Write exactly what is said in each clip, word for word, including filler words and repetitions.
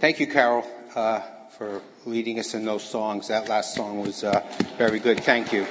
Thank you, Carol, uh, for leading us in those songs. That last song was uh, very good. Thank you.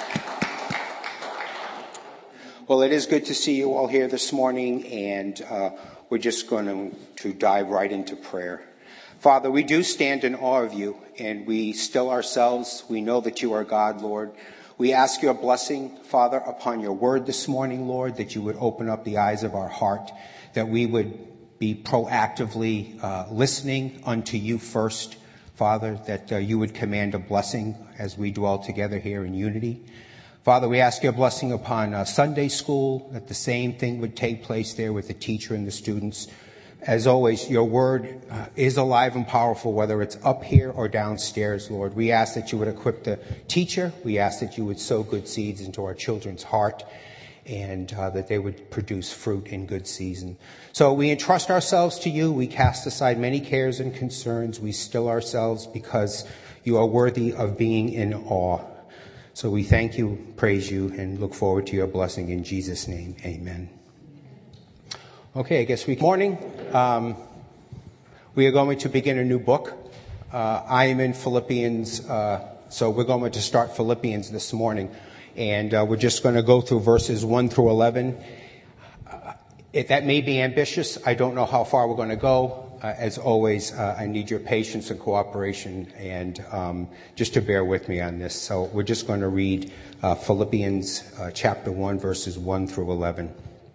Well, it is good to see you all here this morning, and uh, we're just going to, to dive right into prayer. Father, we do stand in awe of you, and we still ourselves. We know that you are God, Lord. We ask your blessing, Father, upon your word this morning, Lord, that you would open up the eyes of our heart, that we would be proactively uh, listening unto you first, Father, that uh, you would command a blessing as we dwell together here in unity. Father, we ask your blessing upon uh, Sunday school, that the same thing would take place there with the teacher and the students. As always, your word uh, is alive and powerful, whether it's up here or downstairs, Lord. We ask that you would equip the teacher. We ask that you would sow good seeds into our children's heart, and uh, that they would produce fruit in good season. So we entrust ourselves to you. We cast aside many cares and concerns. We still ourselves because you are worthy of being in awe. So we thank you, praise you, and look forward to your blessing in Jesus' name. Amen. Okay, I guess we... Morning. Um, we are going to begin a new book. Uh, I am in Philippians, uh, so we're going to start Philippians this morning. And uh, we're just going to go through verses one through eleven. Uh, if that may be ambitious, I don't know how far we're going to go. Uh, as always, uh, I need your patience and cooperation, and um, just to bear with me on this. So we're just going to read uh, Philippians uh, chapter one, verses one through eleven.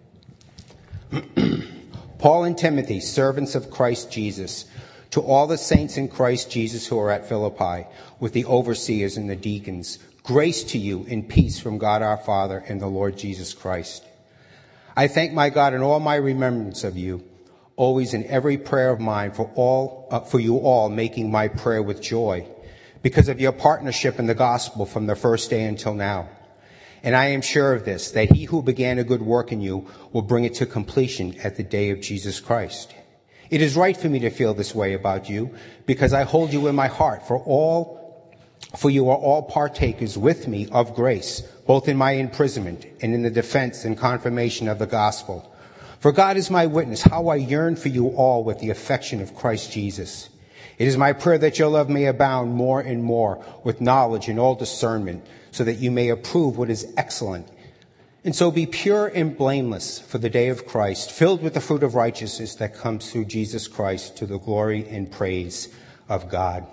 Paul and Timothy, servants of Christ Jesus, to all the saints in Christ Jesus who are at Philippi, with the overseers and the deacons, grace to you and peace from God our Father and the Lord Jesus Christ. I thank my God in all my remembrance of you, always in every prayer of mine for all, uh, for you all, making my prayer with joy, because of your partnership in the gospel from the first day until now. And I am sure of this, that he who began a good work in you will bring it to completion at the day of Jesus Christ. It is right for me to feel this way about you, because I hold you in my heart, for all For you are all partakers with me of grace, both in my imprisonment and in the defense and confirmation of the gospel. For God is my witness, how I yearn for you all with the affection of Christ Jesus. It is my prayer that your love may abound more and more with knowledge and all discernment, so that you may approve what is excellent. And so be pure and blameless for the day of Christ, filled with the fruit of righteousness that comes through Jesus Christ, to the glory and praise of God.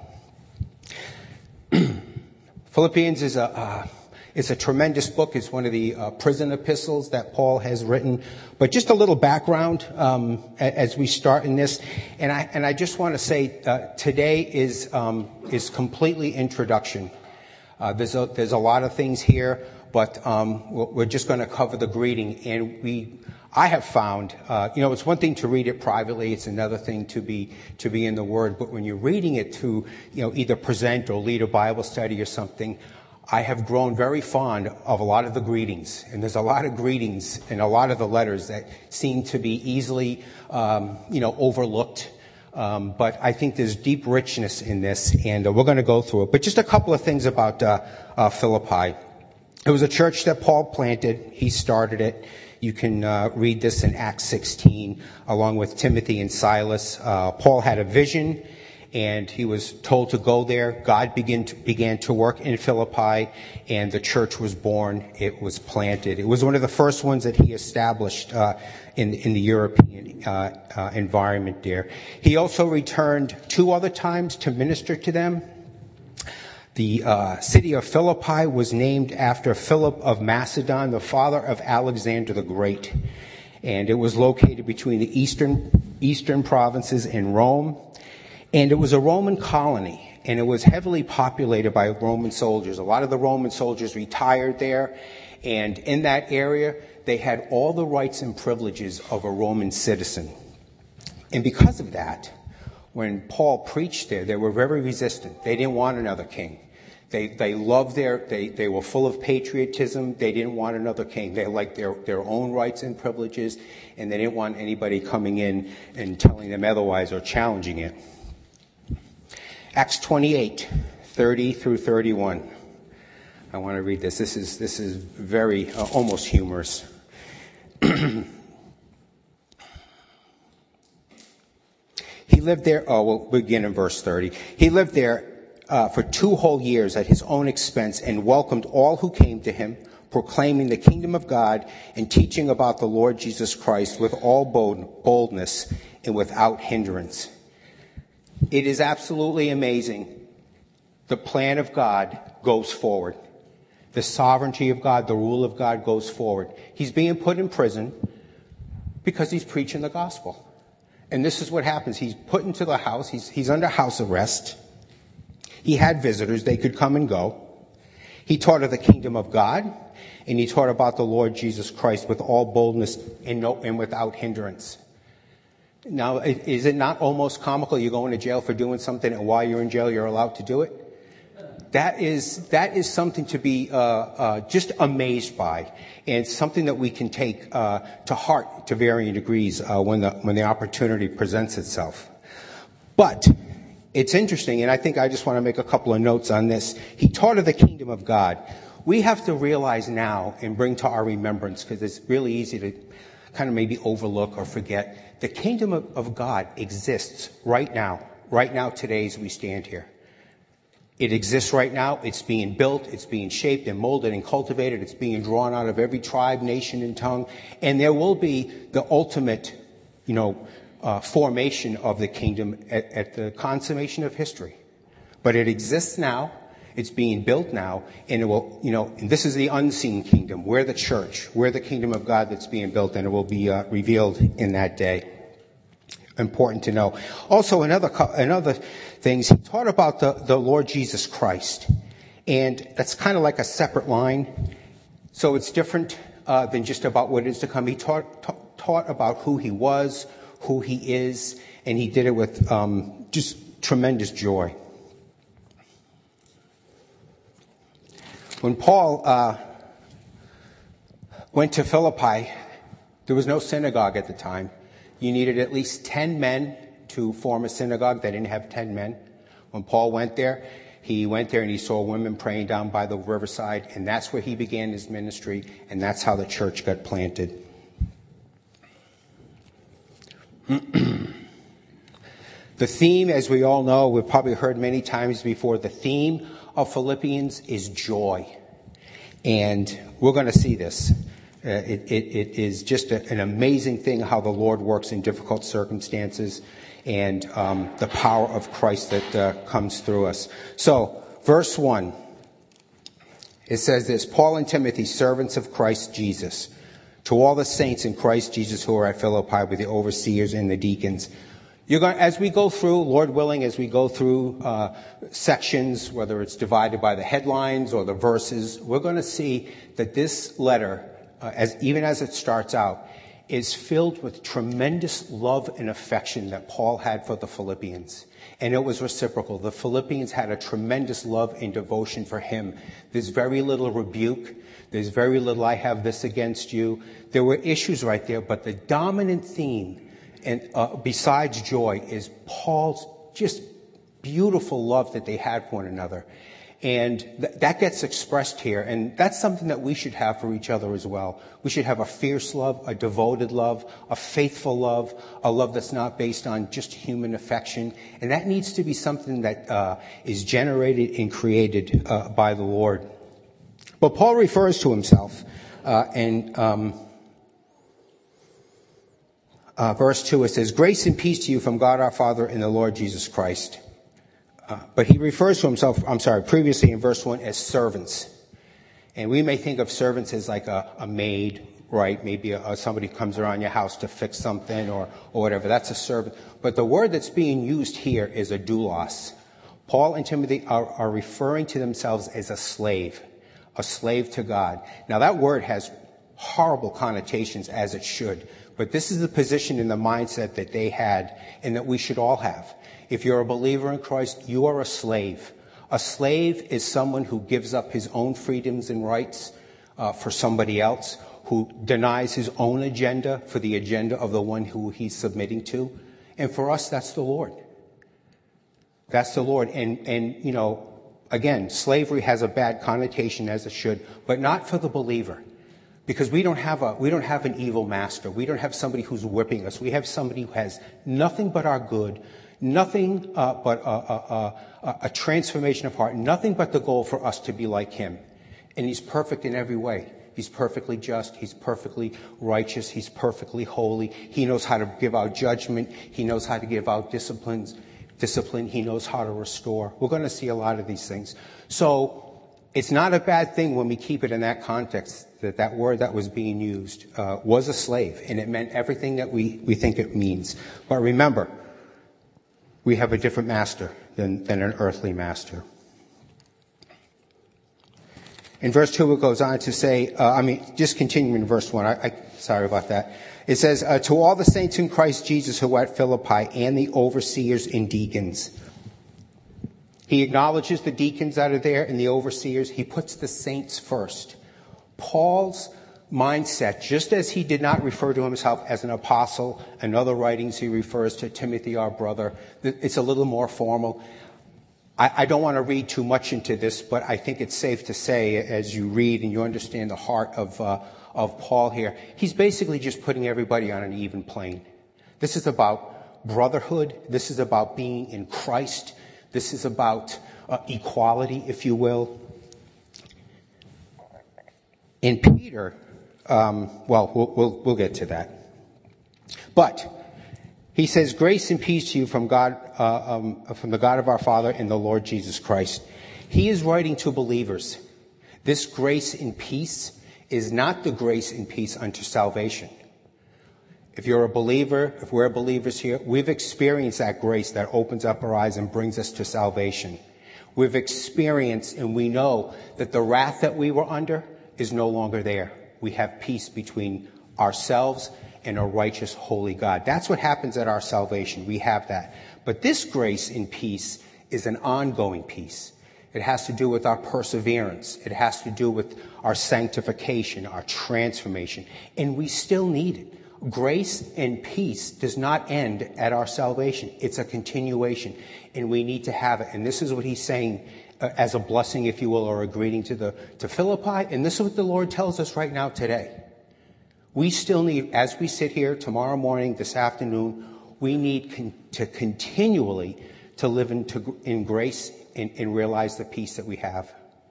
Philippians is a uh, it's a tremendous book. It's one of the uh, prison epistles that Paul has written. But just a little background um, as we start in this, and I and I just want to say uh, today is um, is completely introduction. Uh, there's a there's a lot of things here, but um, we're just going to cover the greeting. And we I have found, uh, you know, it's one thing to read it privately. It's another thing to be to be in the Word. But when you're reading it to, you know, either present or lead a Bible study or something, I have grown very fond of a lot of the greetings. And there's a lot of greetings in a lot of the letters that seem to be easily, um, you know, overlooked. Um, but I think there's deep richness in this, and uh, we're going to go through it. But just a couple of things about uh, uh, Philippi. It was a church that Paul planted. He started it. You can uh, read this in Acts sixteen, along with Timothy and Silas. Uh, Paul had a vision, and he was told to go there. God began to, began to work in Philippi, and the church was born. It was planted. It was one of the first ones that he established uh, in, in the European uh, uh, environment there. He also returned two other times to minister to them. The uh, city of Philippi was named after Philip of Macedon, the father of Alexander the Great. And it was located between the eastern eastern provinces and Rome. And it was a Roman colony, and it was heavily populated by Roman soldiers. A lot of the Roman soldiers retired there, and in that area, they had all the rights and privileges of a Roman citizen. And because of that, when Paul preached there, they were very resistant. They didn't want another king. They they loved their, they, they were full of patriotism. They didn't want another king. They liked their, their own rights and privileges, and they didn't want anybody coming in and telling them otherwise or challenging it. Acts twenty-eight, thirty through thirty-one. I want to read this. This is, this is very, uh, almost humorous. He lived there, oh, we'll begin in verse thirty. He lived there uh, for two whole years at his own expense and welcomed all who came to him, proclaiming the kingdom of God and teaching about the Lord Jesus Christ with all boldness and without hindrance. It is absolutely amazing. The plan of God goes forward. The sovereignty of God, the rule of God goes forward. He's being put in prison because he's preaching the gospel. And this is what happens. He's put into the house. He's, he's under house arrest. He had visitors. They could come and go. He taught of the kingdom of God, and he taught about the Lord Jesus Christ with all boldness and, no, and without hindrance. Now, is it not almost comical? You're going to jail for doing something, and while you're in jail, you're allowed to do it? That is, that is something to be uh, uh, just amazed by, and something that we can take uh, to heart to varying degrees uh, when the when the opportunity presents itself. But it's interesting, and I think I just want to make a couple of notes on this. He taught of the kingdom of God. We have to realize now and bring to our remembrance, because it's really easy to kind of maybe overlook or forget, the kingdom of, of God exists right now, right now today as we stand here. It exists right now. It's being built. It's being shaped and molded and cultivated. It's being drawn out of every tribe, nation, and tongue. And there will be the ultimate, you know, uh, formation of the kingdom at, at the consummation of history. But it exists now. It's being built now. And it will, you know, and this is the unseen kingdom. We're the church. We're the kingdom of God that's being built, and it will be uh, revealed in that day. Important to know. Also, another another things, he taught about the, the Lord Jesus Christ. And that's kind of like a separate line. So it's different uh, than just about what is to come. He taught, ta- taught about who he was, who he is, and he did it with um, just tremendous joy. When Paul uh, went to Philippi, there was no synagogue at the time. You needed at least ten men to form a synagogue. They didn't have ten men. When Paul went there, he went there and he saw women praying down by the riverside, and that's where he began his ministry, and that's how the church got planted. The theme, as we all know, we've probably heard many times before, the theme of Philippians is joy. And we're going to see this. Uh, it, it, it is just a, an amazing thing how the Lord works in difficult circumstances, and um, the power of Christ that uh, comes through us. So, verse one, it says this: Paul and Timothy, servants of Christ Jesus, to all the saints in Christ Jesus who are at Philippi with the overseers and the deacons. You're going, as we go through, Lord willing, as we go through uh, sections, whether it's divided by the headlines or the verses, we're going to see that this letter, Uh, as even as it starts out, is filled with tremendous love and affection that Paul had for the Philippians. And it was reciprocal. The Philippians had a tremendous love and devotion for him. There's very little rebuke. There's very little, I have this against you. There were issues right there, but the dominant theme, and uh, besides joy, is Paul's just beautiful love that they had for one another. And th- that gets expressed here. And that's something that we should have for each other as well. We should have a fierce love, a devoted love, a faithful love, a love that's not based on just human affection. And that needs to be something that uh, is generated and created uh, by the Lord. But Paul refers to himself uh, in um, uh, verse two. It says, "Grace and peace to you from God our Father and the Lord Jesus Christ." Uh, but he refers to himself, I'm sorry, previously in verse one as servants. And we may think of servants as like a, a maid, right? Maybe a, a, somebody comes around your house to fix something or, or whatever. That's a servant. But the word that's being used here is a doulos. Paul and Timothy are, are referring to themselves as a slave, a slave to God. Now that word has horrible connotations, as it should. But this is the position and the mindset that they had and that we should all have. If you're a believer in Christ, you are a slave. A slave is someone who gives up his own freedoms and rights uh, for somebody else, who denies his own agenda for the agenda of the one who he's submitting to. And for us, that's the Lord. That's the Lord. And, and you know, again, slavery has a bad connotation, as it should, but not for the believer. Because we don't have a, we don't have an evil master. We don't have somebody who's whipping us. We have somebody who has nothing but our good, nothing uh, but a, a, a, a transformation of heart, nothing but the goal for us to be like him. And he's perfect in every way. He's perfectly just. He's perfectly righteous. He's perfectly holy. He knows how to give out judgment. He knows how to give out disciplines, discipline. He knows how to restore. We're going to see a lot of these things. So it's not a bad thing when we keep it in that context, that that word that was being used uh, was a slave, and it meant everything that we, we think it means. But remember, we have a different master than, than an earthly master. In verse two, it goes on to say, uh, I mean, just continuing in verse one. I, I sorry about that. It says, uh, to all the saints in Christ Jesus who are at Philippi and the overseers and deacons. He acknowledges the deacons that are there and the overseers. He puts the saints first. Paul's mindset, just as he did not refer to himself as an apostle, in other writings he refers to Timothy, our brother. It's a little more formal. I, I don't want to read too much into this, but I think it's safe to say, as you read and you understand the heart of uh, of Paul here, he's basically just putting everybody on an even plane. This is about brotherhood. This is about being in Christ. This is about uh, equality, if you will. In Peter, um, well, well, we'll we'll get to that. But he says, grace and peace to you from God, uh, um, from the God of our Father and the Lord Jesus Christ. He is writing to believers. This grace and peace is not the grace and peace unto salvation. If you're a believer, if we're believers here, we've experienced that grace that opens up our eyes and brings us to salvation. We've experienced and we know that the wrath that we were under is no longer there. We have peace between ourselves and a righteous, holy God. That's what happens at our salvation. We have that. But this grace and peace is an ongoing peace. It has to do with our perseverance. It has to do with our sanctification, our transformation. And we still need it. Grace and peace does not end at our salvation. It's a continuation. And we need to have it. And this is what he's saying uh, as a blessing, if you will, or a greeting to the to Philippi. And this is what the Lord tells us right now today. We still need, as we sit here tomorrow morning, this afternoon, we need con- to continually to live in, to, in grace and, and realize the peace that we have.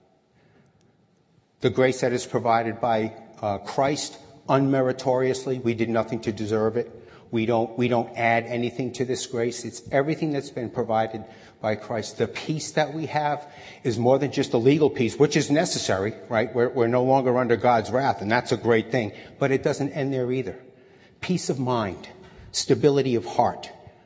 The grace that is provided by uh, Christ unmeritoriously. We did nothing to deserve it. We don't, we don't add anything to this grace. It's everything that's been provided by Christ. The peace that we have is more than just a legal peace, which is necessary, right? We're, we're no longer under God's wrath, and that's a great thing. But it doesn't end there either. Peace of mind, stability of heart,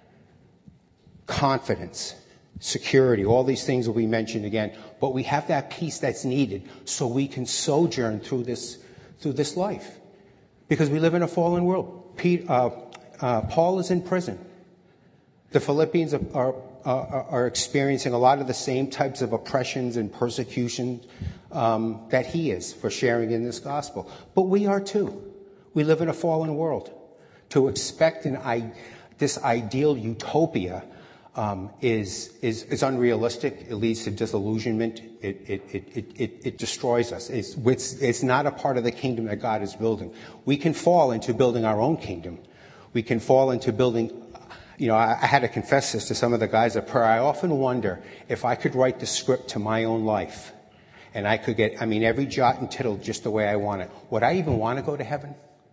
confidence, security, all these things will be mentioned again. But we have that peace that's needed so we can sojourn through this, through this life. Because we live in a fallen world. Pete, uh, uh, Paul is in prison. The Philippians are, are, are, are experiencing a lot of the same types of oppressions and persecution um, that he is for sharing in this gospel. But we are too. We live in a fallen world. To expect an I, this ideal utopia um, is, is is unrealistic. It leads to disillusionment. It it it it, it destroys us. It's, it's it's not a part of the kingdom that God is building. We can fall into building our own kingdom. We can fall into building. You know, I, I had to confess this to some of the guys at prayer. I often wonder if I could write the script to my own life, and I could get, I mean, every jot and tittle just the way I want it. Would I even want to go to heaven?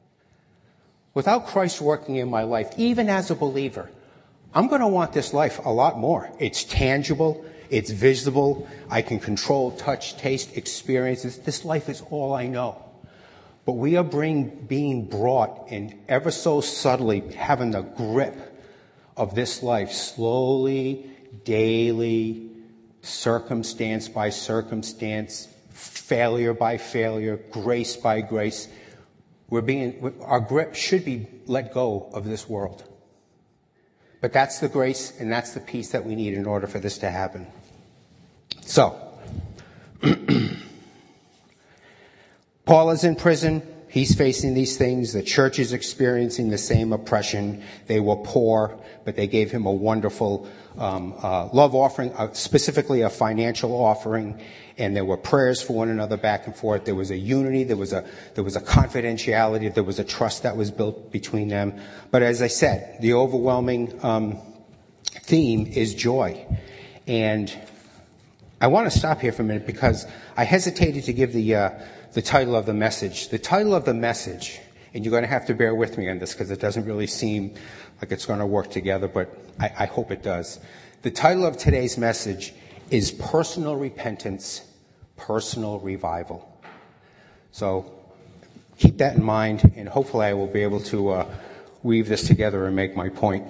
Without Christ working in my life, even as a believer, I'm going to want this life a lot more. It's tangible. It's visible. I can control, touch, taste, experiences. This life is all I know. But we are bring, being brought in ever so subtly, having the grip of this life slowly, daily, circumstance by circumstance, failure by failure, grace by grace. We're being, our grip should be let go of this world. But that's the grace and that's the peace that we need in order for this to happen. So, Paul is in prison. He's facing these things. The church is experiencing the same oppression. They were poor, but they gave him a wonderful um, uh, love offering, uh, specifically a financial offering. And there were prayers for one another back and forth. There was a unity. There was a there was a confidentiality. There was a trust that was built between them. But as I said, the overwhelming um, theme is joy. And I want to stop here for a minute because I hesitated to give the uh, the title of the message. The title of the message, and you're going to have to bear with me on this because it doesn't really seem like it's going to work together, but I, I hope it does. The title of today's message is Personal Repentance, Personal Revival. So keep that in mind, and hopefully I will be able to uh, weave this together and make my point.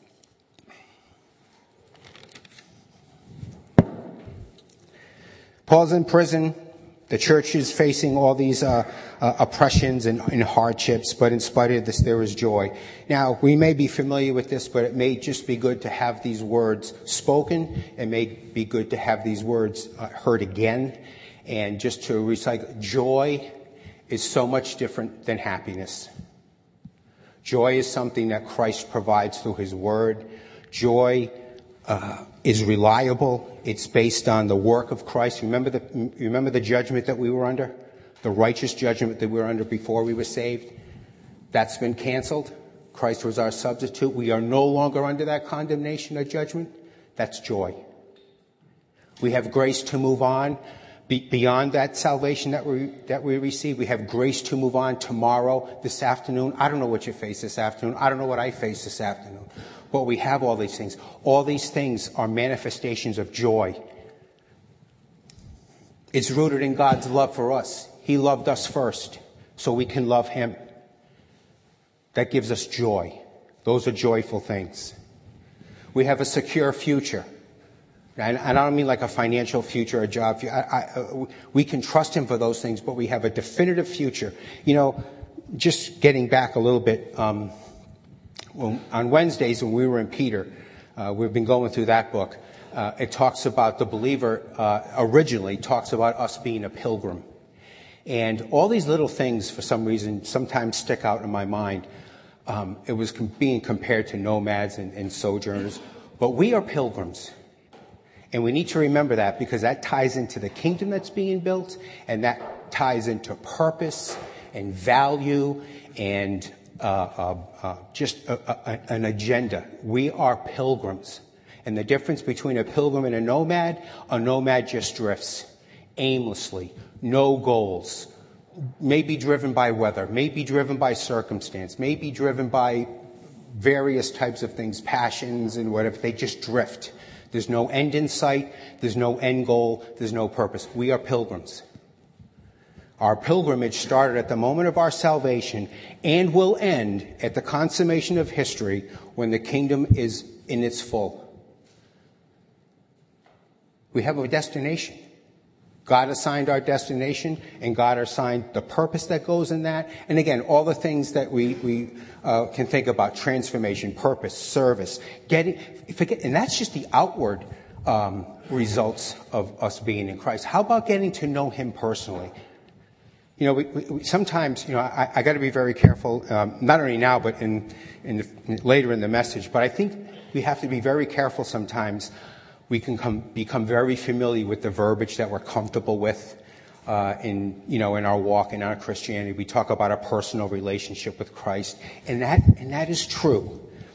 Paul's in prison. The church is facing all these uh, uh, oppressions and, and hardships, but in spite of this, there is joy. Now, we may be familiar with this, but it may just be good to have these words spoken. It may be good to have these words uh, heard again. And just to recycle, joy is so much different than happiness. Joy is something that Christ provides through his word. Joy uh, is reliable. It's based on the work of Christ. Remember the, remember the judgment that we were under? The righteous judgment that we were under before we were saved? That's been canceled. Christ was our substitute. We are no longer under that condemnation or judgment. That's joy. We have grace to move on be, beyond that salvation that we, that we receive. We have grace to move on tomorrow, this afternoon. I don't know what you face this afternoon. I don't know what I face this afternoon. But we have all these things. All these things are manifestations of joy. It's rooted in God's love for us. He loved us first, so we can love him. That gives us joy. Those are joyful things. We have a secure future. And I don't mean like a financial future, a job future. I, I, we can trust him for those things, but we have a definitive future. You know, just getting back a little bit, um, Well, on Wednesdays when we were in Peter, uh, we've been going through that book. Uh, it talks about the believer, uh, originally talks about us being a pilgrim. And all these little things, for some reason, sometimes stick out in my mind. Um, it was com- being compared to nomads and, and sojourners. But we are pilgrims. And we need to remember that because that ties into the kingdom that's being built, and that ties into purpose and value and Uh, uh, uh, just a, a, an agenda. We are pilgrims. And the difference between a pilgrim and a nomad, a nomad just drifts aimlessly, no goals, may be driven by weather, may be driven by circumstance, may be driven by various types of things, passions and whatever. They just drift. There's no end in sight. There's no end goal. There's no purpose. We are pilgrims. Our pilgrimage started at the moment of our salvation and will end at the consummation of history when the kingdom is in its full. We have a destination. God assigned our destination, and God assigned the purpose that goes in that. And again, all the things that we, we uh, can think about: transformation, purpose, service, getting, forget, and that's just the outward um, results of us being in Christ. How about getting to know him personally? You know, we, we, sometimes, you know, I, I got to be very careful, um, not only now, but in, in the, later in the message. But I think we have to be very careful sometimes. We can come, become very familiar with the verbiage that we're comfortable with uh, in, you know, in our walk, in our Christianity. We talk about a personal relationship with Christ, and that and that is true.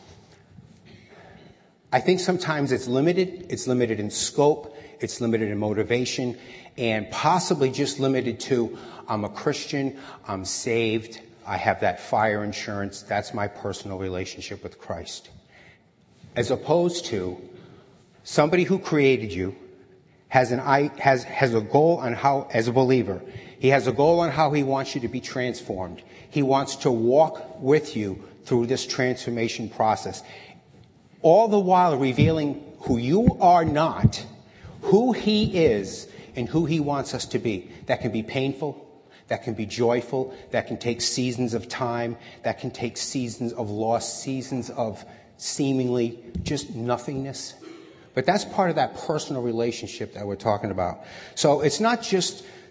I think sometimes it's limited. It's limited in scope. It's limited in motivation, and possibly just limited to, I'm a Christian, I'm saved, I have that fire insurance, that's my personal relationship with Christ. As opposed to somebody who created you has an has has a goal on how, as a believer, he has a goal on how he wants you to be transformed. He wants to walk with you through this transformation process, all the while revealing who you are not, who he is, and who he wants us to be. That can be painful. That can be joyful. That can take seasons of time. That can take seasons of loss, seasons of seemingly just nothingness. But that's part of that personal relationship that we're talking about. So it's not just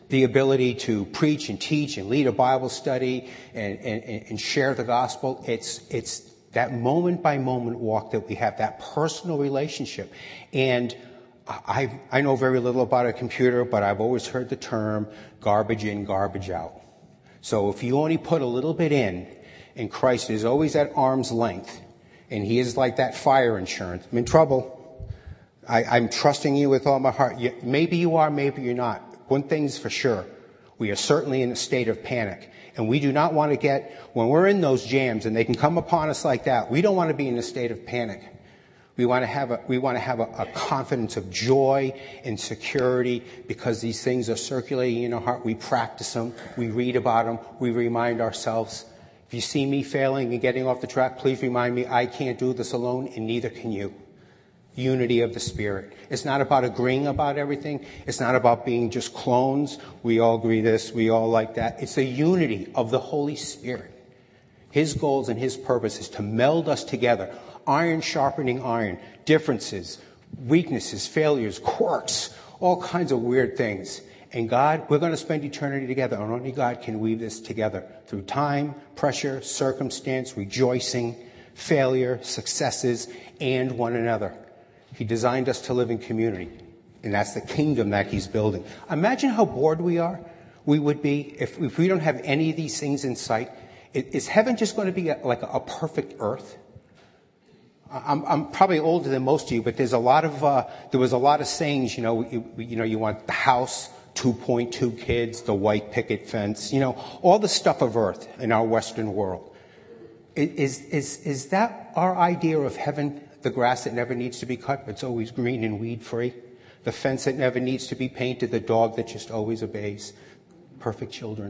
the ability to preach and teach and lead a Bible study and, and, and share the gospel. It's, it's that moment by moment walk that we have, that personal relationship. And I, I know very little about a computer, but I've always heard the term garbage in, garbage out. So if you only put a little bit in, and Christ is always at arm's length, and he is like that fire insurance, I'm in trouble. I, I'm trusting you with all my heart. You, maybe you are, maybe you're not. One thing's for sure. We are certainly in a state of panic. And we do not want to get, when we're in those jams and they can come upon us like that, we don't want to be in a state of panic. We want to have a, we want to have a, a confidence of joy and security because these things are circulating in our heart. We practice them. We read about them. We remind ourselves. If you see me failing and getting off the track, please remind me I can't do this alone and neither can you. Unity of the Spirit. It's not about agreeing about everything. It's not about being just clones. We all agree this, we all like that. It's the unity of the Holy Spirit. His goals and his purpose is to meld us together. Iron sharpening iron. Differences, weaknesses, failures, quirks, all kinds of weird things. And God, we're going to spend eternity together. And only God can weave this together through time, pressure, circumstance, rejoicing, failure, successes, and one another. He designed us to live in community, and that's the kingdom that he's building. Imagine how bored we are, we would be if, if we don't have any of these things in sight. Is heaven just going to be a, like a, a perfect earth? I'm, I'm probably older than most of you, but there's a lot of uh, there was a lot of sayings. You know, you, you know, you want the house, two point two kids, the white picket fence. You know, all the stuff of earth in our Western world. Is is is that our idea of heaven? The grass that never needs to be cut, it's always green and weed free. The fence that never needs to be painted, the dog that just always obeys. Perfect children.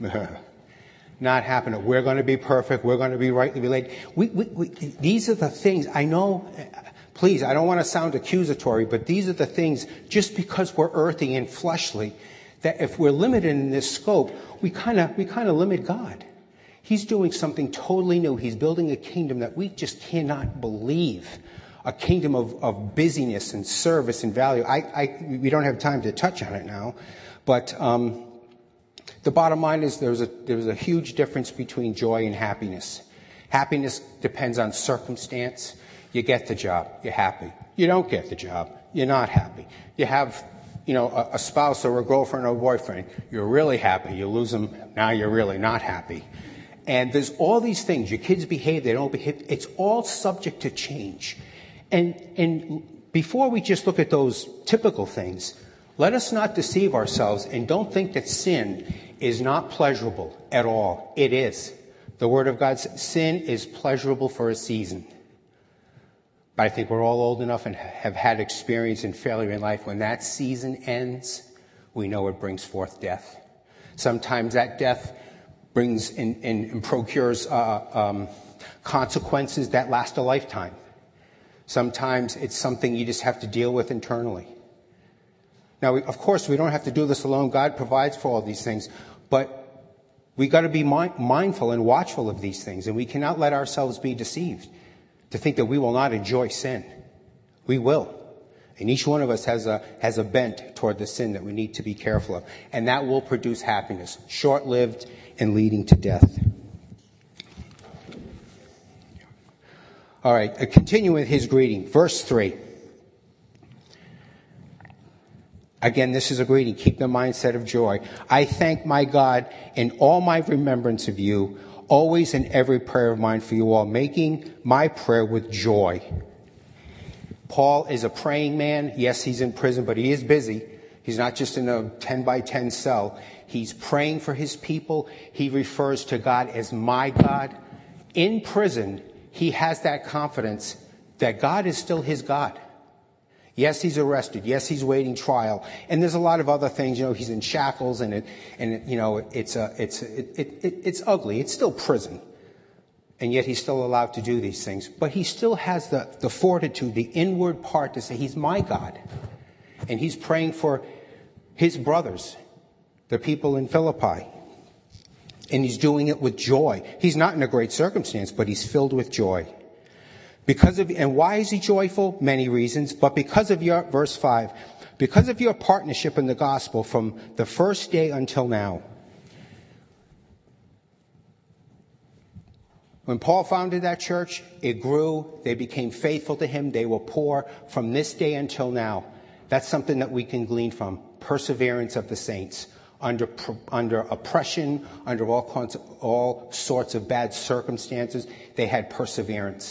Not happening. We're going to be perfect. We're going to be rightly related. We, we, we, these are the things, I know, please, I don't want to sound accusatory, but these are the things, just because we're earthy and fleshly, that if we're limited in this scope, we kind of we kind of limit God. He's doing something totally new. He's building a kingdom that we just cannot believe. A kingdom of, of busyness and service and value. I, I, we don't have time to touch on it now. But um, the bottom line is there's a, there's a huge difference between joy and happiness. Happiness depends on circumstance. You get the job, you're happy. You don't get the job, you're not happy. You have, you know, a, a spouse or a girlfriend or a boyfriend. You're really happy. You lose them, now you're really not happy. And there's all these things. Your kids behave, they don't behave. It's all subject to change. And, and before we just look at those typical things, let us not deceive ourselves and don't think that sin is not pleasurable at all. It is. The Word of God says sin is pleasurable for a season. But I think we're all old enough and have had experience in failure in life. When that season ends, we know it brings forth death. Sometimes that death brings and, and, and procures uh, um, consequences that last a lifetime. Sometimes it's something you just have to deal with internally. Now, we, of course, we don't have to do this alone. God provides for all these things. But we got to be mi- mindful and watchful of these things. And we cannot let ourselves be deceived to think that we will not enjoy sin. We will. And each one of us has a has a bent toward the sin that we need to be careful of. And that will produce happiness, short-lived and leading to death. All right, uh, continue with his greeting. Verse three. Again, this is a greeting. Keep the mindset of joy. I thank my God in all my remembrance of you, always in every prayer of mine for you all, making my prayer with joy. Paul is a praying man. Yes, he's in prison, but he is busy. He's not just in a ten by ten cell. He's praying for his people. He refers to God as my God. In prison, he has that confidence that God is still his God. Yes, he's arrested. Yes, he's waiting trial. And there's a lot of other things. You know, he's in shackles, and it, and it, you know, it's a, it's it, it, it, it's ugly. It's still prison, and yet he's still allowed to do these things. But he still has the the fortitude, the inward part to say, "He's my God," and he's praying for his brothers, the people in Philippi, and he's doing it with joy. He's not in a great circumstance, but he's filled with joy. Because of, and why is he joyful? Many reasons, but because of your, verse five, because of your partnership in the gospel from the first day until now. When Paul founded that church, it grew. They became faithful to him. They were poor from this day until now. That's something that we can glean from. Perseverance of the saints. Under, under oppression, under all, kinds of, all sorts of bad circumstances, they had perseverance.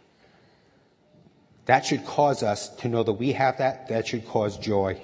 That should cause us to know that we have that. That should cause joy.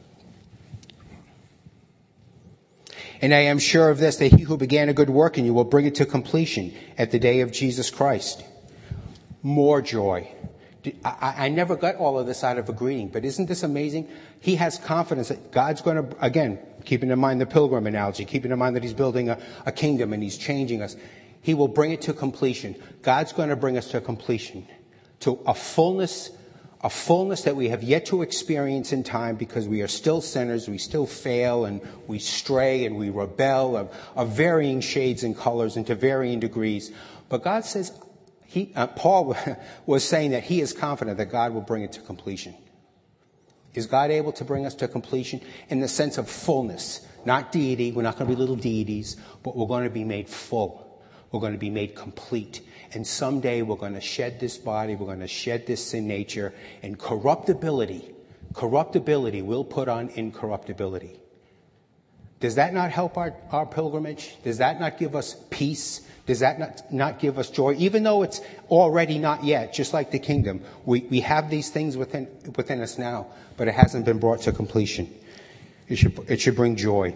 And I am sure of this, that he who began a good work in you will bring it to completion at the day of Jesus Christ. More joy. I, I never got all of this out of a greeting, but isn't this amazing? He has confidence that God's going to, again, keeping in mind the pilgrim analogy, keeping in mind that he's building a, a kingdom and he's changing us. He will bring it to completion. God's going to bring us to completion, to a fullness, a fullness that we have yet to experience in time, because we are still sinners, we still fail, and we stray and we rebel of, of varying shades and colors and to varying degrees. But God says, he, uh, Paul was saying that he is confident that God will bring it to completion. Is God able to bring us to completion in the sense of fullness? Not deity, we're not going to be little deities, but we're going to be made full. We're going to be made complete. And someday we're going to shed this body, we're going to shed this sin nature, and corruptibility, corruptibility will put on incorruptibility. Does that not help our, our pilgrimage? Does that not give us peace? Does that not, not give us joy? Even though it's already not yet, just like the kingdom, we, we have these things within, within us now, but it hasn't been brought to completion. It should, it should bring joy.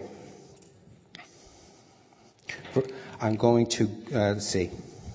I'm going to, uh, let's see.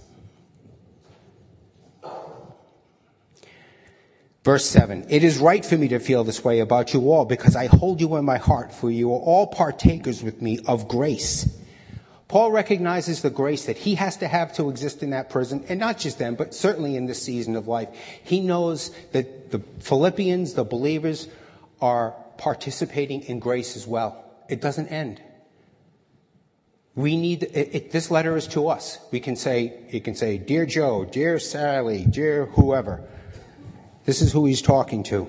Verse seven, it is right for me to feel this way about you all, because I hold you in my heart, for you are all partakers with me of grace. Paul recognizes the grace that he has to have to exist in that prison, and not just then, but certainly in this season of life. He knows that the Philippians, the believers, are participating in grace as well. It doesn't end. We need, it, it, this letter is to us. We can say, you can say, Dear Joe, Dear Sally, Dear whoever. This is who he's talking to.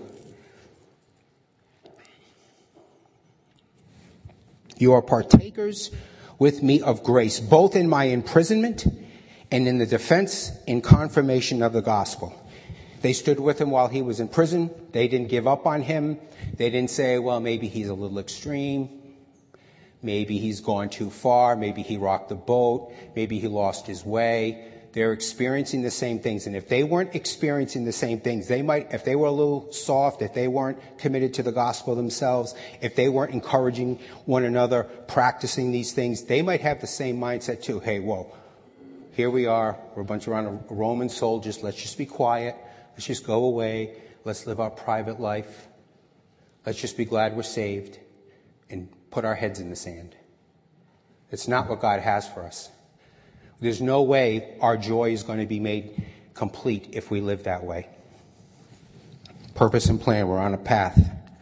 You are partakers with me of grace, both in my imprisonment and in the defense and confirmation of the gospel. They stood with him while he was in prison. They didn't give up on him. They didn't say, well, maybe he's a little extreme. Maybe he's gone too far. Maybe he rocked the boat. Maybe he lost his way. They're experiencing the same things. And if they weren't experiencing the same things, they might, if they were a little soft, if they weren't committed to the gospel themselves, if they weren't encouraging one another, practicing these things, they might have the same mindset too. Hey, whoa, here we are. We're a bunch of Roman soldiers. Let's just be quiet. Let's just go away. Let's live our private life. Let's just be glad we're saved and put our heads in the sand. It's not what God has for us. There's no way our joy is going to be made complete if we live that way. Purpose and plan, we're on a path.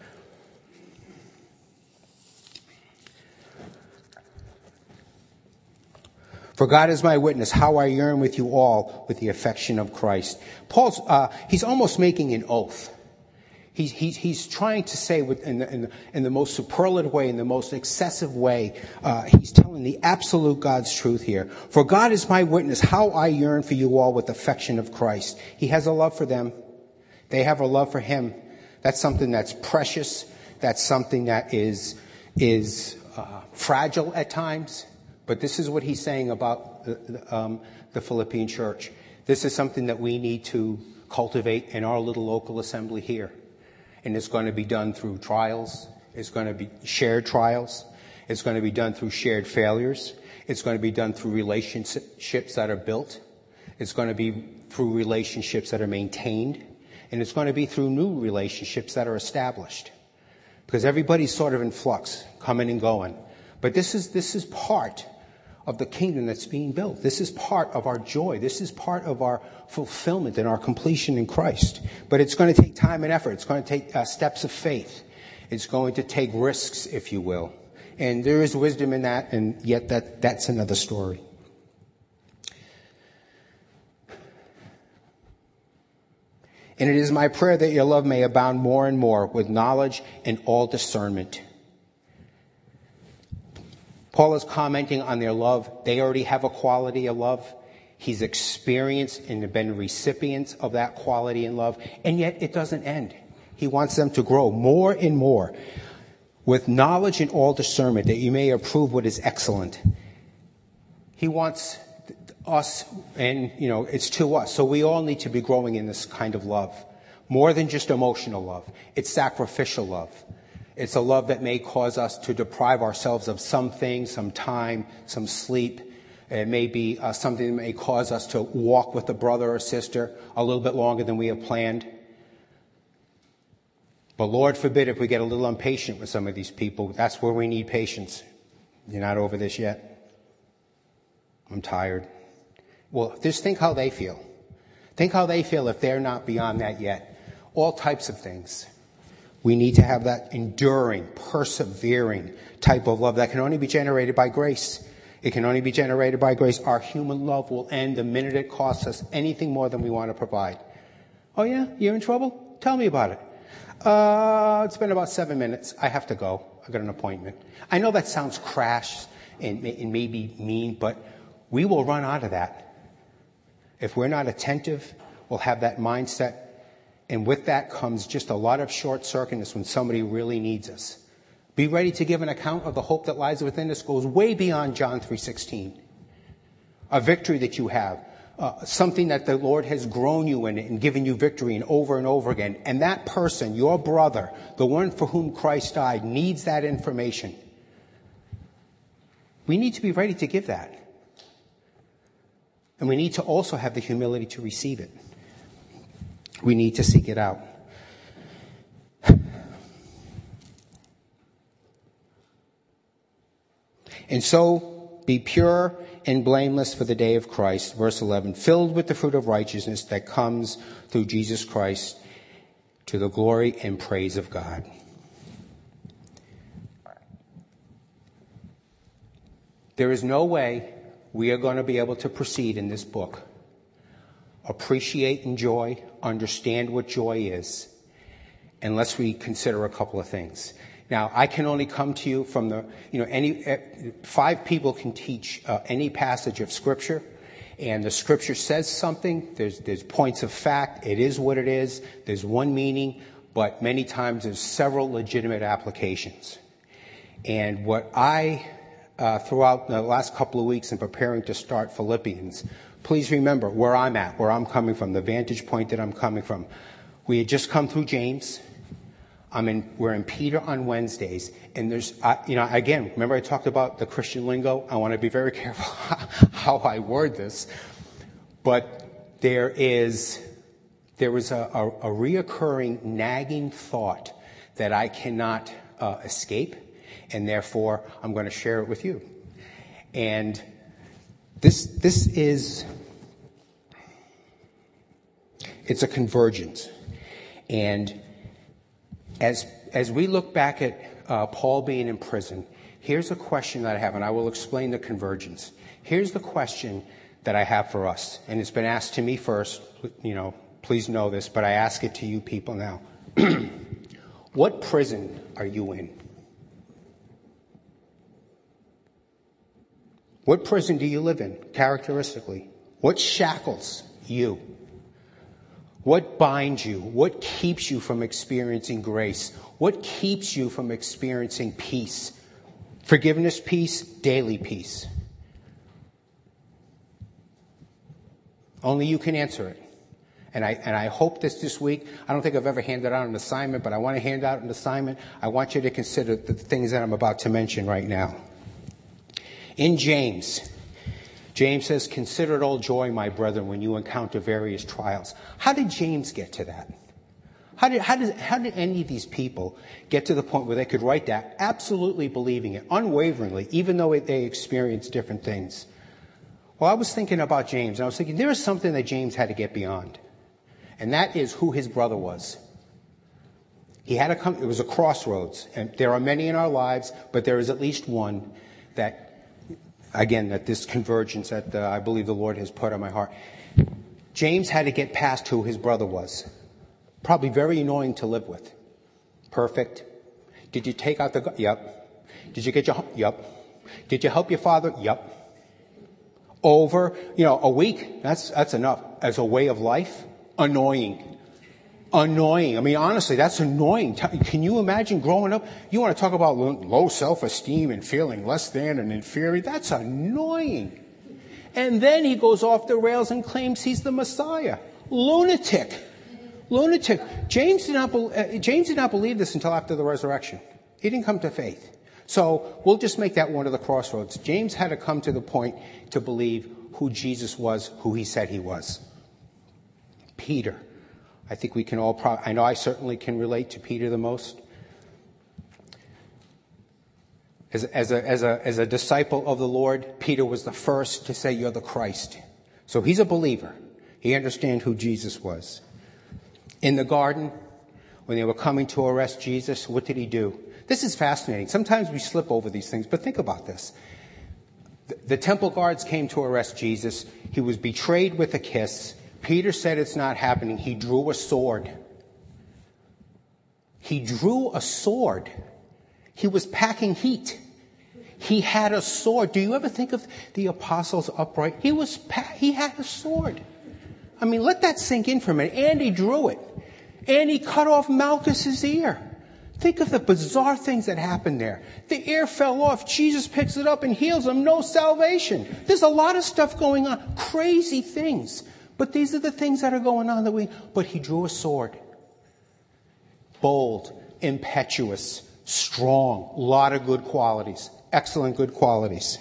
For God is my witness, how I yearn with you all with the affection of Christ. Paul's, uh, he's almost making an oath. He's, he's, he's trying to say with, in, the, in, the, in the most superlative way, in the most excessive way, uh, he's telling the absolute God's truth here. For God is my witness, how I yearn for you all with affection of Christ. He has a love for them. They have a love for him. That's something that's precious. That's something that is, is uh, fragile at times. But this is what he's saying about the, the, um, the Philippian church. This is something that we need to cultivate in our little local assembly here. And it's going to be done through trials. It's going to be shared trials. It's going to be done through shared failures. It's going to be done through relationships that are built. It's going to be through relationships that are maintained. And it's going to be through new relationships that are established. Because everybody's sort of in flux, coming and going. But this is, this is part of the kingdom that's being built. This is part of our joy. This is part of our fulfillment and our completion in Christ. But it's going to take time and effort. It's going to take uh, steps of faith. It's going to take risks, if you will. And there is wisdom in that, and yet that, that's another story. And it is my prayer that your love may abound more and more with knowledge and all discernment. Paul is commenting on their love. They already have a quality of love. He's experienced and been recipients of that quality and love. And yet it doesn't end. He wants them to grow more and more with knowledge and all discernment, that you may approve what is excellent. He wants us, and, you know, it's to us. So we all need to be growing in this kind of love. More than just emotional love. It's sacrificial love. It's a love that may cause us to deprive ourselves of some things, some time, some sleep. It may be uh, something that may cause us to walk with a brother or sister a little bit longer than we have planned. But Lord forbid if we get a little impatient with some of these people. That's where we need patience. You're not over this yet? I'm tired. Well, just think how they feel. Think how they feel if they're not beyond that yet. All types of things. We need to have that enduring, persevering type of love that can only be generated by grace. It can only be generated by grace. Our human love will end the minute it costs us anything more than we want to provide. Oh yeah? You're in trouble? Tell me about it. Uh, it's been about seven minutes. I have to go. I got an appointment. I know that sounds crass and, and maybe mean, but we will run out of that. If we're not attentive, we'll have that mindset. And with that comes just a lot of short-circuitedness when somebody really needs us. Be ready to give an account of the hope that lies within us goes way beyond John three sixteen. A victory that you have. Uh, something that the Lord has grown you in and given you victory in over and over again. And that person, your brother, the one for whom Christ died, needs that information. We need to be ready to give that. And we need to also have the humility to receive it. We need to seek it out. And so be pure and blameless for the day of Christ. Verse eleven, filled with the fruit of righteousness that comes through Jesus Christ to the glory and praise of God. There is no way we are going to be able to proceed in this book, appreciate, enjoy, understand what joy is, unless we consider a couple of things. Now, I can only come to you from the, you know, any, five people can teach uh, any passage of Scripture, and the Scripture says something. There's, there's points of fact. It is what it is. There's one meaning, but many times there's several legitimate applications. And what I, uh, throughout the last couple of weeks in preparing to start Philippians, please remember where I'm at, where I'm coming from, the vantage point that I'm coming from. We had just come through James. I'm in, we're in Peter on Wednesdays, and there's, uh, you know, again, remember I talked about the Christian lingo? I want to be very careful how I word this, but there is, there is a, a, a reoccurring nagging thought that I cannot uh, escape, and therefore I'm going to share it with you. And this, this is, it's a convergence, and As as we look back at uh, Paul being in prison, here's a question that I have, and I will explain the convergence. Here's the question that I have for us, and it's been asked to me first. You know, please know this, but I ask it to you people now. What prison are you in? What prison do you live in, characteristically? What shackles you? What binds you? What keeps you from experiencing grace? What keeps you from experiencing peace? Forgiveness, peace, daily peace. Only you can answer it. And I, and I hope this this week, I don't think I've ever handed out an assignment, but I want to hand out an assignment. I want you to consider the things that I'm about to mention right now. In James, James says, consider it all joy, my brethren, when you encounter various trials. How did James get to that? How did, how did, how did any of these people get to the point where they could write that, absolutely believing it, unwaveringly, even though they experienced different things? Well, I was thinking about James, and I was thinking there is something that James had to get beyond. And that is who his brother was. He had to come, it was a crossroads. And there are many in our lives, but there is at least one that, again, that this convergence that uh, I believe the Lord has put on my heart. James had to get past who his brother was. Probably very annoying to live with. Perfect. Did you take out the... Gu- yep. Did you get your... Yep. Did you help your father? Yep. Over, you know, a week, that's that's enough. As a way of life, annoying. Annoying. I mean, honestly, that's annoying. Can you imagine growing up? You want to talk about low self-esteem and feeling less than and inferior? That's annoying. And then he goes off the rails and claims he's the Messiah. Lunatic. Lunatic. James did not, be- James did not believe this until after the resurrection. He didn't come to faith. So we'll just make that one of the crossroads. James had to come to the point to believe who Jesus was, who he said he was. Peter. I think we can all, pro- I know I certainly can relate to Peter the most. As, as, a, as, a, as a disciple of the Lord, Peter was the first to say, "You're the Christ." So he's a believer. He understands who Jesus was. In the garden, when they were coming to arrest Jesus, what did he do? This is fascinating. Sometimes we slip over these things, but think about this. The, the temple guards came to arrest Jesus. He was betrayed with a kiss. Peter said it's not happening. He drew a sword. He drew a sword. He was packing heat. He had a sword. Do you ever think of the apostles upright? He was, pa- he had a sword. I mean, let that sink in for a minute. And he drew it. And he cut off Malchus's ear. Think of the bizarre things that happened there. The ear fell off. Jesus picks it up and heals him. No salvation. There's a lot of stuff going on. Crazy things. But these are the things that are going on that we, but he drew a sword. Bold, impetuous, strong, a lot of good qualities. Excellent good qualities.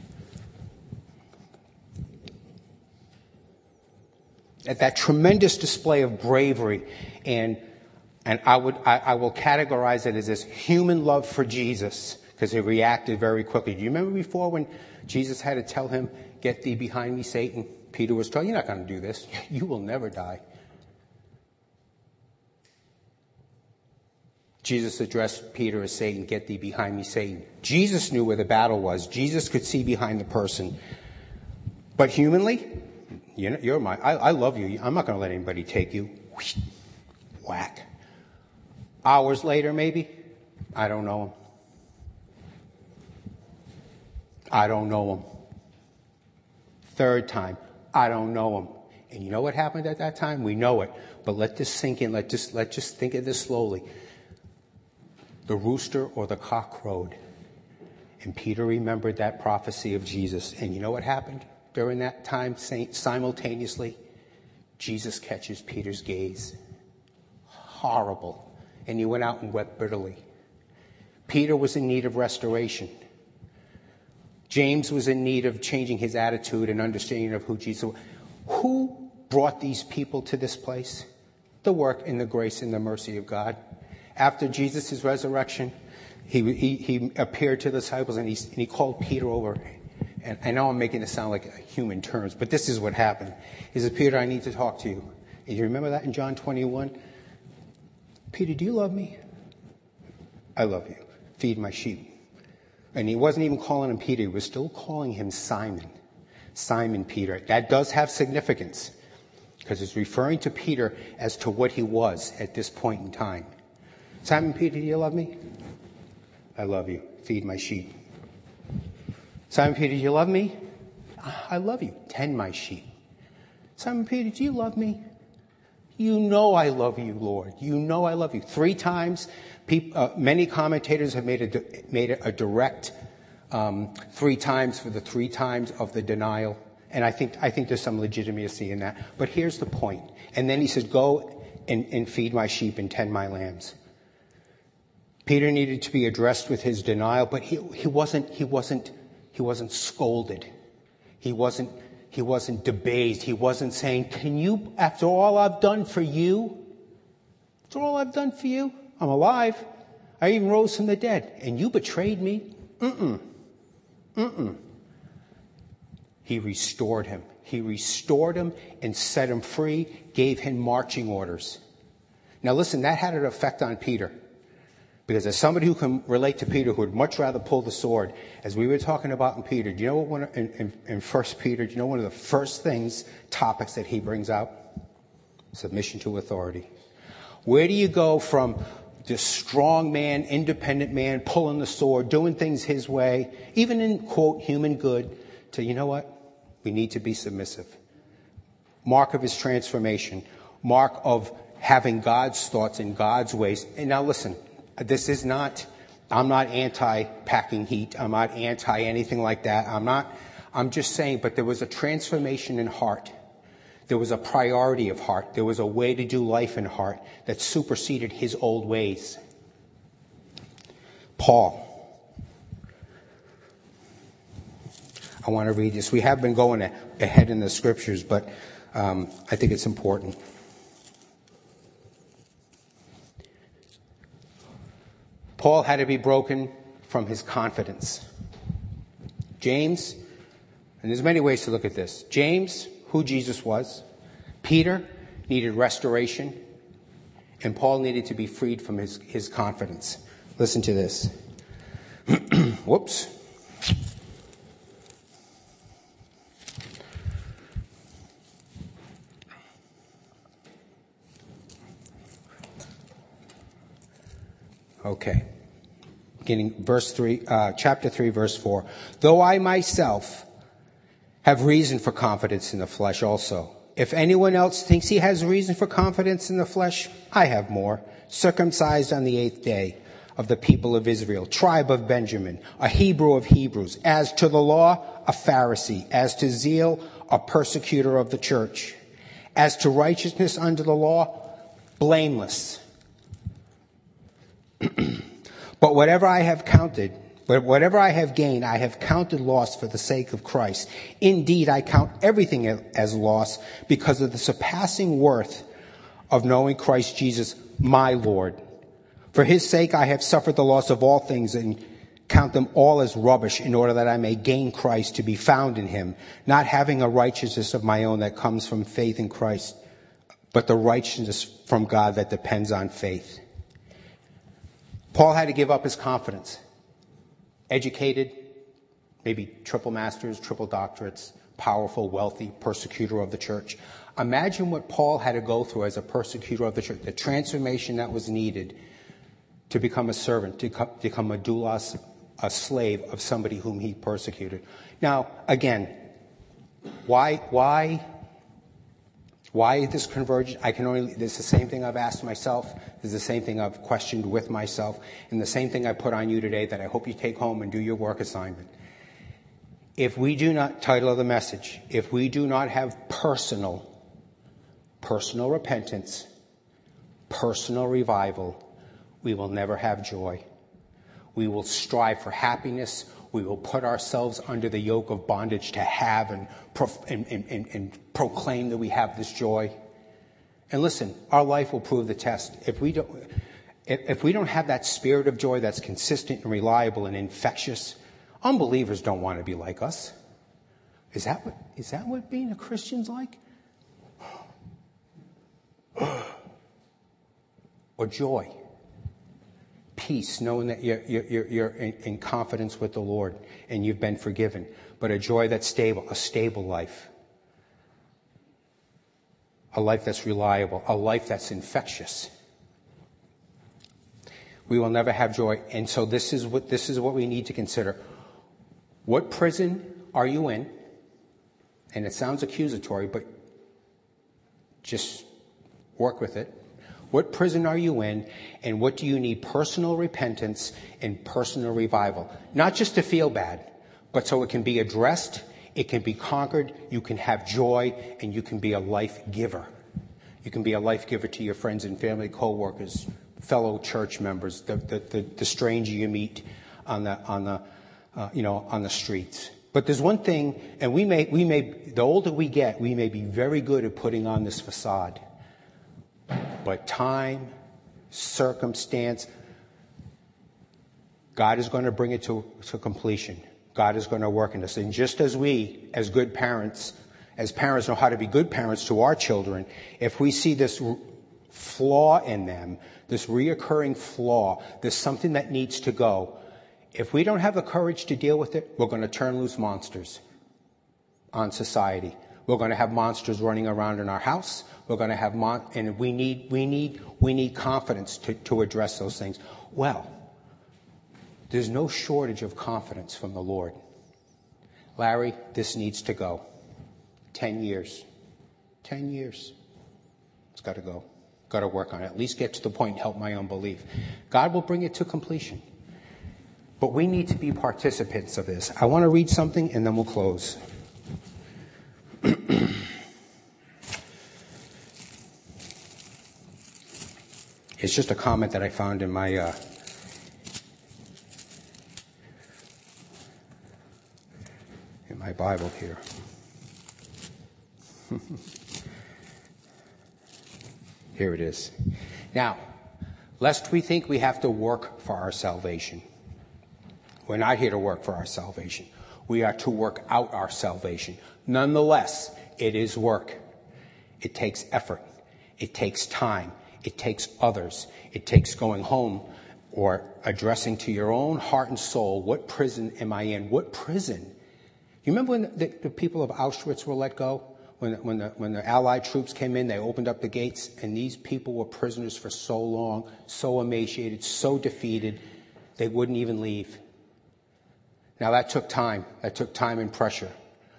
At that tremendous display of bravery and And I would, I, I will categorize it as this human love for Jesus, because he reacted very quickly. Do you remember before when Jesus had to tell him, "Get thee behind me, Satan"? Peter was told, "You're not going to do this. You will never die." Jesus addressed Peter as Satan. "Get thee behind me, Satan." Jesus knew where the battle was. Jesus could see behind the person. But humanly, you know, you're my, I, I love you. I'm not going to let anybody take you. Whack. Hours later, maybe, I don't know him. I don't know him. Third time, I don't know him. And you know what happened at that time? We know it. But let this sink in. Let just, let just think of this slowly. The rooster or the cock crowed. And Peter remembered that prophecy of Jesus. And you know what happened during that time simultaneously? Jesus catches Peter's gaze. Horrible. And he went out and wept bitterly. Peter was in need of restoration. James was in need of changing his attitude and understanding of who Jesus was. Who brought these people to this place? The work and the grace and the mercy of God. After Jesus' resurrection, he, he, he appeared to the disciples and he, and he called Peter over. And I know I'm making it sound like human terms, but this is what happened. He said, "Peter, I need to talk to you." And you remember that in John twenty-one? "Peter, do you love me?" "I love you. Feed my sheep." And he wasn't even calling him Peter. He was still calling him Simon. Simon Peter. That does have significance because it's referring to Peter as to what he was at this point in time. "Simon Peter, do you love me?" "I love you. Feed my sheep." "Simon Peter, do you love me?" "I love you. Tend my sheep." "Simon Peter, do you love me?" "You know I love you, Lord. You know I love you." Three times. People, uh, many commentators have made it made it a direct um, three times for the three times of the denial, and I think I think there's some legitimacy in that. But here's the point. And then he said, "Go and, and feed my sheep and tend my lambs." Peter needed to be addressed with his denial, but he he wasn't he wasn't he wasn't scolded. He wasn't. He wasn't debased. He wasn't saying, "Can you, after all I've done for you, after all I've done for you, I'm alive. I even rose from the dead, and you betrayed me." Mm-mm. Mm-mm. He restored him. He restored him and set him free, gave him marching orders. Now listen, that had an effect on Peter. Because as somebody who can relate to Peter, who would much rather pull the sword, as we were talking about in Peter, do you know what one, in, in, in First Peter, do you know one of the first things, topics that he brings out? Submission to authority. Where do you go from this strong man, independent man, pulling the sword, doing things his way, even in, quote, human good, to, you know what? We need to be submissive. Mark of his transformation. Mark of having God's thoughts and God's ways. And now listen, this is not, I'm not anti-packing heat. I'm not anti anything like that. I'm not, I'm just saying, but there was a transformation in heart. There was a priority of heart. There was a way to do life in heart that superseded his old ways. Paul. I want to read this. We have been going ahead in the scriptures, but um, I think it's important. Paul had to be broken from his confidence. James, and there's many ways to look at this. James, who Jesus was. Peter needed restoration. And Paul needed to be freed from his, his confidence. Listen to this. Whoops. Okay. Beginning verse three, uh, chapter three, verse four. Though I myself have reason for confidence in the flesh also. If anyone else thinks he has reason for confidence in the flesh, I have more. Circumcised on the eighth day, of the people of Israel, tribe of Benjamin, a Hebrew of Hebrews. As to the law, a Pharisee. As to zeal, a persecutor of the church. As to righteousness under the law, blameless. But whatever I have counted, but whatever I have gained, I have counted loss for the sake of Christ. Indeed, I count everything as loss because of the surpassing worth of knowing Christ Jesus, my Lord. For his sake, I have suffered the loss of all things and count them all as rubbish in order that I may gain Christ, to be found in him, not having a righteousness of my own that comes from faith in Christ, but the righteousness from God that depends on faith. Paul had to give up his confidence. Educated, maybe triple masters, triple doctorates, powerful, wealthy, persecutor of the church. Imagine what Paul had to go through as a persecutor of the church, the transformation that was needed to become a servant, to become a doulos, a slave of somebody whom he persecuted. Now, again, why, why, why this convergence? I can only, this is the same thing I've asked myself. This is the same thing I've questioned with myself. And the same thing I put on you today that I hope you take home and do your work assignment. If we do not, title of the message, if we do not have personal, personal repentance, personal revival, we will never have joy. We will strive for happiness. We will put ourselves under the yoke of bondage to have and, prof- and, and, and, and proclaim that we have this joy. And listen, our life will prove the test. If we don't, if, if we don't have that spirit of joy that's consistent and reliable and infectious, unbelievers don't want to be like us. Is that what, is that what being a Christian's like? Or joy. Peace, knowing that you're, you're, you're in, in confidence with the Lord and you've been forgiven. But a joy that's stable, a stable life. A life that's reliable, a life that's infectious. We will never have joy. And so this is what, this is what we need to consider. What prison are you in? And it sounds accusatory, but just work with it. What prison are you in, and what do you need personal repentance and personal revival? Not just to feel bad, but so it can be addressed, it can be conquered, you can have joy, and you can be a life giver. You can be a life giver to your friends and family, co-workers, fellow church members, the, the, the, the stranger you meet on the, on the, uh, you know, on the streets. But there's one thing, and we may, we may, the older we get, we may be very good at putting on this facade. But time, circumstance, God is going to bring it to, to completion. God is going to work in us. And just as we, as good parents, as parents know how to be good parents to our children, if we see this flaw in them, this reoccurring flaw, there's something that needs to go. If we don't have the courage to deal with it, we're going to turn loose monsters on society. We're going to have monsters running around in our house. We're going to have mon- and we need we need we need confidence to, to address those things. Well, there's no shortage of confidence from the Lord. Larry, this needs to go. Ten years. Ten years. It's got to go. Got to work on it. At least get to the point and help my unbelief. God will bring it to completion. But we need to be participants of this. I want to read something and then we'll close. It's just a comment that I found in my uh, in my Bible here. Here it is. Now, lest we think we have to work for our salvation. We're not here to work for our salvation. We are to work out our salvation. Nonetheless, it is work. It takes effort. It takes time. It takes others. It takes going home or addressing to your own heart and soul, what prison am I in? What prison? You remember when the, the people of Auschwitz were let go? When, when, the, when the Allied troops came in, they opened up the gates, and these people were prisoners for so long, so emaciated, so defeated, they wouldn't even leave. Now, that took time. That took time and pressure.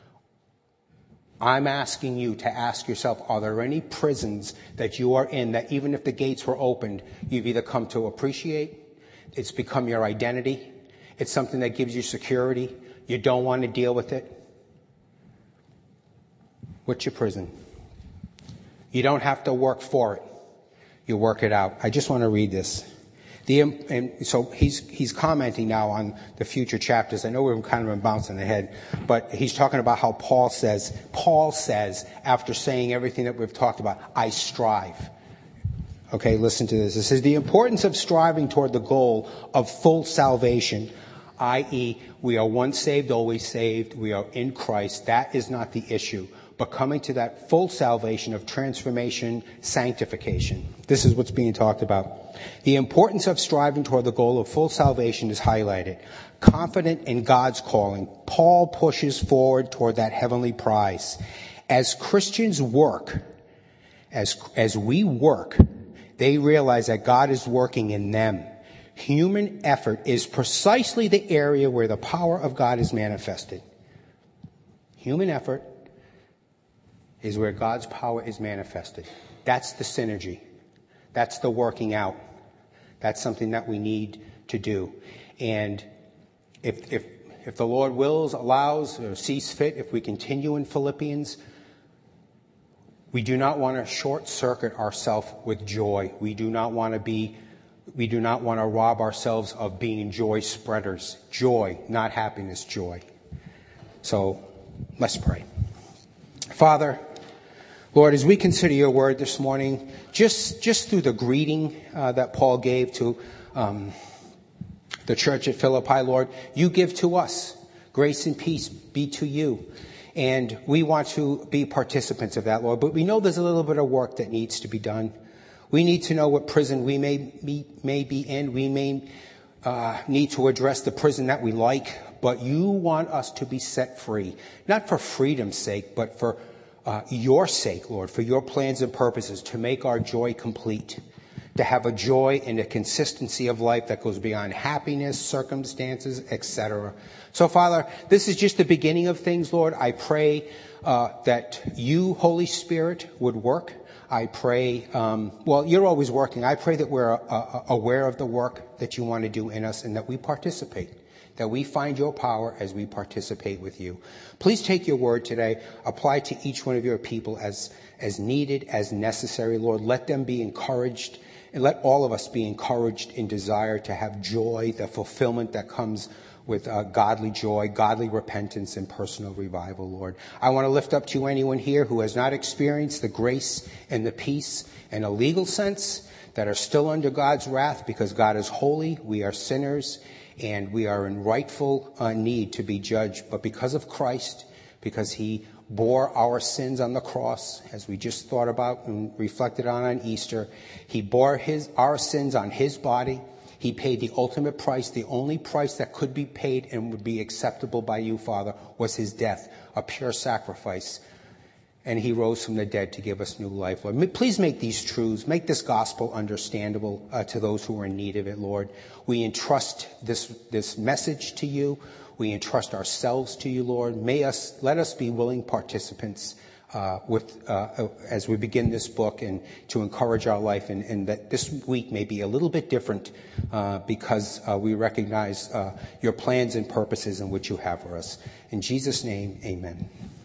I'm asking you to ask yourself, are there any prisons that you are in that even if the gates were opened, you've either come to appreciate, it's become your identity, it's something that gives you security, you don't want to deal with it? What's your prison? You don't have to work for it. You work it out. I just want to read this. The, and so he's he's commenting now on the future chapters. I know we're kind of been bouncing ahead, but he's talking about how Paul says, Paul says, after saying everything that we've talked about, I strive. Okay, listen to this. It says, the importance of striving toward the goal of full salvation, that is, we are once saved, always saved. We are in Christ. That is not the issue. But coming to that full salvation of transformation, sanctification. This is what's being talked about. The importance of striving toward the goal of full salvation is highlighted. Confident in God's calling, Paul pushes forward toward that heavenly prize. As Christians work, as, as we work, they realize that God is working in them. Human effort is precisely the area where the power of God is manifested. Human effort is where God's power is manifested. That's the synergy. That's the working out. That's something that we need to do. And if if if the Lord wills, allows, or sees fit, if we continue in Philippians, we do not want to short circuit ourselves with joy. We do not want to be we do not want to rob ourselves of being joy spreaders. Joy, not happiness, joy. So let's pray. Father, Lord, as we consider your word this morning, just just through the greeting uh, that Paul gave to um, the church at Philippi, Lord, you give to us. Grace and peace be to you. And we want to be participants of that, Lord. But we know there's a little bit of work that needs to be done. We need to know what prison we may be, may be in. We may uh, need to address the prison that we like. But you want us to be set free, not for freedom's sake, but for Uh, your sake, Lord, for your plans and purposes, to make our joy complete, to have a joy and a consistency of life that goes beyond happiness, circumstances, et cetera. So, Father, this is just the beginning of things, Lord. I pray uh, that you, Holy Spirit, would work. I pray, um, well, you're always working. I pray that we're uh, aware of the work that you want to do in us and that we participate. That we find your power as we participate with you. Please take your word today, apply to each one of your people as, as needed, as necessary, Lord. Let them be encouraged, and let all of us be encouraged in desire to have joy, the fulfillment that comes with uh, godly joy, godly repentance, and personal revival, Lord. I want to lift up to you anyone here who has not experienced the grace and the peace in a legal sense, that are still under God's wrath because God is holy, we are sinners, and we are in rightful uh, need to be judged. But because of Christ, because he bore our sins on the cross, as we just thought about and reflected on on Easter, he bore his our sins on his body. He paid the ultimate price. The only price that could be paid and would be acceptable by you, Father, was his death, a pure sacrifice. and he rose from the dead to give us new life, Lord. Please make these truths, make this gospel understandable uh, to those who are in need of it, Lord. We entrust this, this message to you. We entrust ourselves to you, Lord. May us, let us be willing participants uh, with, uh, as we begin this book, and to encourage our life, and, and that this week may be a little bit different uh, because uh, we recognize uh, your plans and purposes in which you have for us. In Jesus' name, amen.